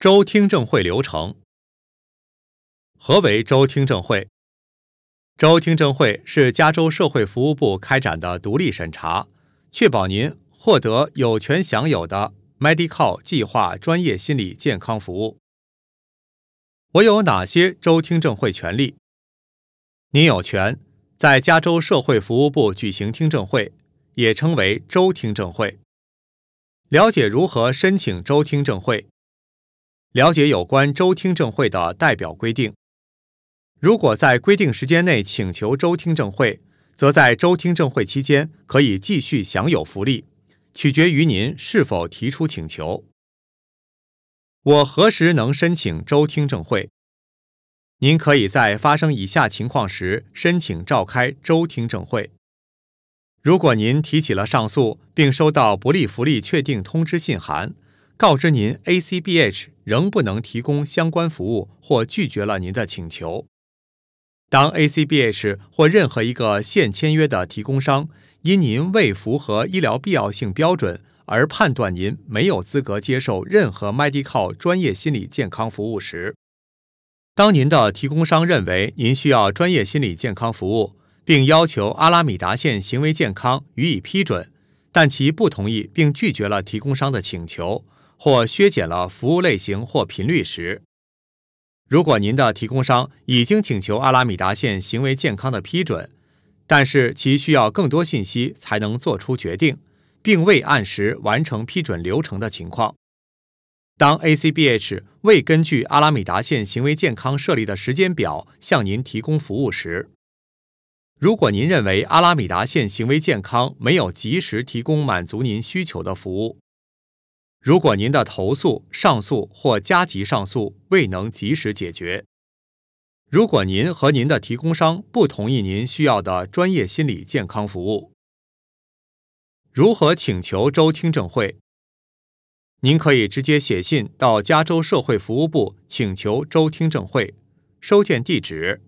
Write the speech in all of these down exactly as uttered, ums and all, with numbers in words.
州听证会流程。何为州听证会？州听证会是加州社会服务部开展的独立审查，确保您获得有权享有的 Medi-Cal 计划专业心理健康服务。我有哪些州听证会权利？您有权在加州社会服务部举行听证会，也称为州听证会。了解如何申请州听证会，了解有关州听证会的代表规定。如果在规定时间内请求州听证会，则在州听证会期间可以继续享有福利，取决于您是否提出请求。我何时能申请州听证会？您可以在发生以下情况时申请召开州听证会。如果您提起了上诉，并收到不利福利确定通知信函，告知您 A C B H 仍不能提供相关服务或拒绝了您的请求。当 A C B H 或任何一个现签约的提供商因您未符合医疗必要性标准而判断您没有资格接受任何 Medi-Cal 专业心理健康服务时，当您的提供商认为您需要专业心理健康服务，并要求阿拉米达县行为健康予以批准，但其不同意并拒绝了提供商的请求，或削减了服务类型或频率时，如果您的提供商已经请求阿拉米达县行为健康的批准，但是其需要更多信息才能做出决定，并未按时完成批准流程的情况，当 A C B H 未根据阿拉米达县行为健康设立的时间表向您提供服务时，如果您认为阿拉米达县行为健康没有及时提供满足您需求的服务，如果您的投诉、上诉或加急上诉未能及时解决，如果您和您的提供商不同意您需要的专业心理健康服务。如何请求州听证会？您可以直接写信到加州社会服务部请求州听证会，收件地址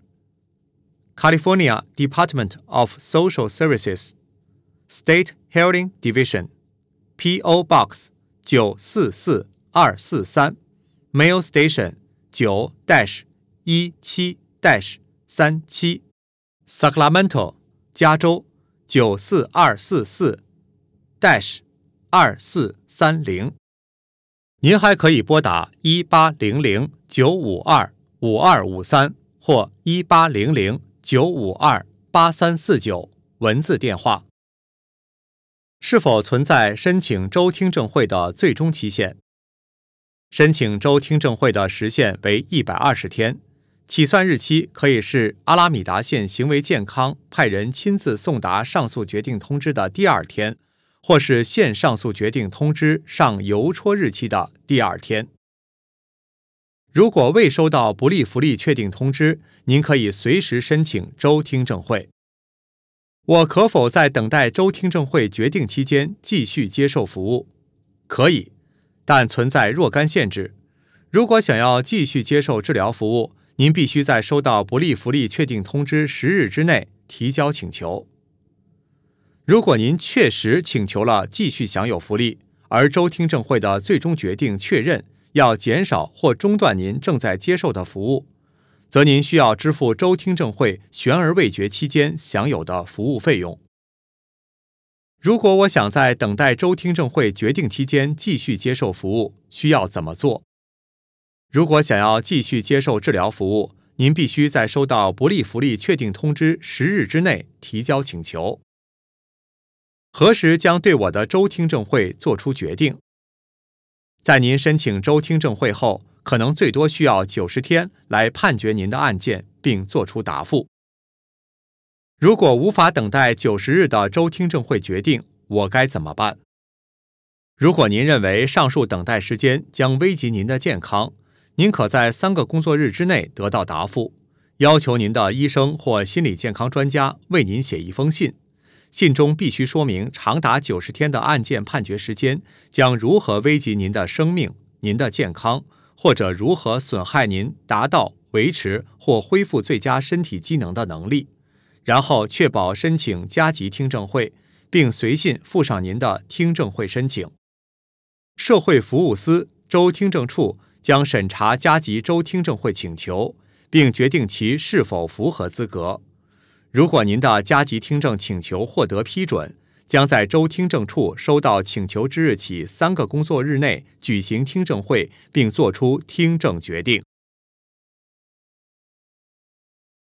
California Department of Social Services State Hearing Division P O Box 九四四二四三 Mail Station 九 一七三七 Sacramento 加州九四二四四二四三零。您还可以拨打一八零零九五二五二五三或一八零零九五二八三四九文字电话。是否存在申请州听证会的最终期限？申请州听证会的时限为一百二十天，起算日期可以是阿拉米达县行为健康派人亲自送达上诉决定通知的第二天，或是县上诉决定通知上邮戳日期的第二天。如果未收到不利福利确定通知，您可以随时申请州听证会。我可否在等待州听证会决定期间继续接受服务？可以，但存在若干限制。如果想要继续接受治疗服务，您必须在收到不利福利确定通知十日之内提交请求。如果您确实请求了继续享有福利，而州听证会的最终决定确认要减少或中断您正在接受的服务，则您需要支付州听证会悬而未决期间享有的服务费用。如果我想在等待州听证会决定期间继续接受服务，需要怎么做？如果想要继续接受治疗服务，您必须在收到不利福利确定通知十日之内提交请求。何时将对我的州听证会做出决定？在您申请州听证会后，可能最多需要九十天来判决您的案件并作出答复。如果无法等待九十日的州听证会决定，我该怎么办？如果您认为上述等待时间将危及您的健康，您可在三个工作日之内得到答复，要求您的医生或心理健康专家为您写一封信。信中必须说明长达九十天的案件判决时间将如何危及您的生命、您的健康，或者如何损害您达到、维持或恢复最佳身体机能的能力，然后确保申请加急听证会，并随信附上您的听证会申请。社会服务司州听证处将审查加急州听证会请求，并决定其是否符合资格。如果您的加急听证请求获得批准，将在州听证处收到请求之日起三个工作日内举行听证会，并作出听证决定。